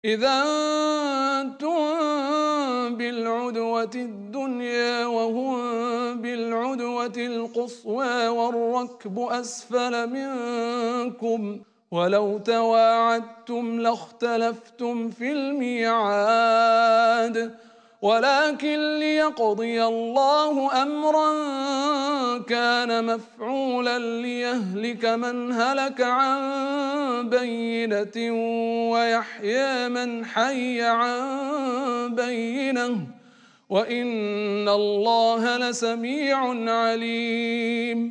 إذا أنتم بالعدوة الدنيا وهم بالعدوة القصوى والركب أسفل منكم ولو تواعدتم لاختلفتم في الميعاد ولكن ليقضي الله أمرا كان مفعولا ليهلك من هلك عن بينة ويحيى من حي عن بينة وإن الله لسميع عليم.